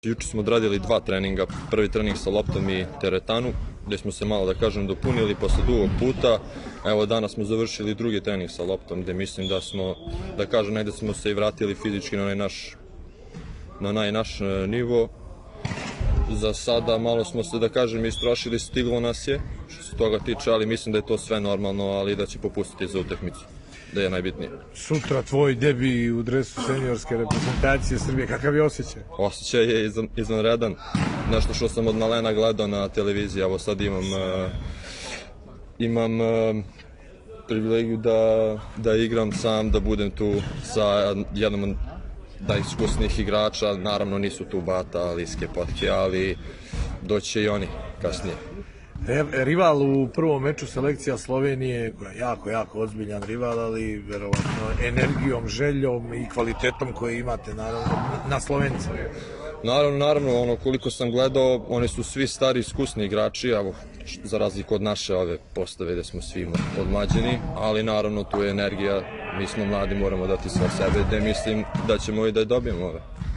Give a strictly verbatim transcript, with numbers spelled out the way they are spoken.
Juče smo odradili dva treninga, prvi trening sa loptom i teretanu, gdje smo se malo, da kažem, dopunili posle dugog puta. Evo, danas smo završili drugi trening sa loptom, gdje mislim da smo, da kažem, negdje smo se i vratili fizički na onaj naš, na onaj naš nivo. Za sada malo smo se, da kažem, istrošili, stiglo nas je, što se toga tiče, ali mislim da je to sve normalno, ali da će popustiti za utakmicu, da je najbitnije. Sutra tvoj debi u dresu seniorske reprezentacije Srbije, kakav je osjećaj? Osjećaj je izvanredan, nešto što sam od malena gledao na televiziji, evo sad imam, imam privilegiju da, da igram sam, da budem tu sa jednom od najiskusnijih igrača, naravno nisu tu Bata, Liske, Potke, ali doći će i oni kasnije. Rival u prvom meču selekcija Slovenije, koja je jako, jako ozbiljan rival, ali verovatno energijom, željom i kvalitetom koje imate naravno na Slovence. Naravno, naravno, ono koliko sam gledao, oni su svi stari, iskusni igrači, evo, za razliku od naše ove postave gde smo svi odmlađeni, ali naravno tu je energija, mi smo mladi, moramo dati sve sebe, gde mislim da ćemo i da je dobijemo ove.